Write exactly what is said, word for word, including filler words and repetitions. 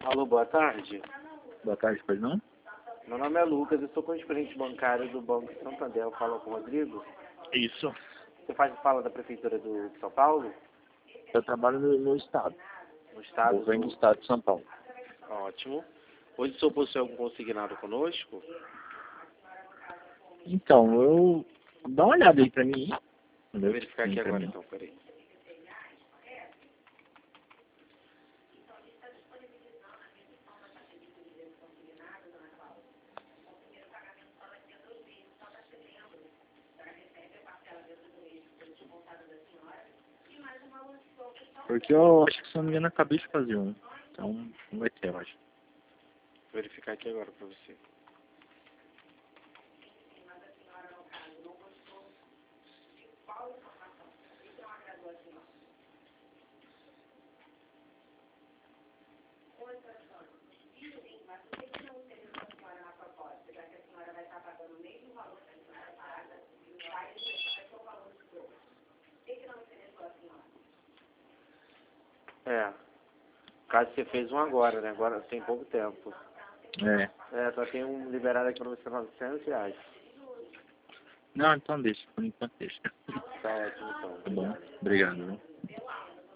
Alô, boa tarde. Boa tarde, pois não? Meu nome é Lucas, eu sou correspondente bancário do Banco Santander. Eu falo com o Rodrigo. Isso. Você faz fala da Prefeitura do, de São Paulo? Eu trabalho no, no estado. No estado Eu venho do... do estado de São Paulo. Ótimo. Hoje o senhor possui algum consignado conosco? Então, eu... Dá uma olhada aí pra mim. Vou verificar aqui Sim, pra agora mim. então, peraí. Porque eu acho que, se não me engano, eu acabei de fazer um. Então, não vai ter, eu acho. Vou verificar aqui agora pra você. É. Caso você fez um agora, né? Agora tem pouco tempo. É. É, só tem um liberado aqui pra você novecentos reais. Não, então deixa. Por enquanto deixa. Tá ótimo então. Tá bom. Obrigado. Obrigado, viu?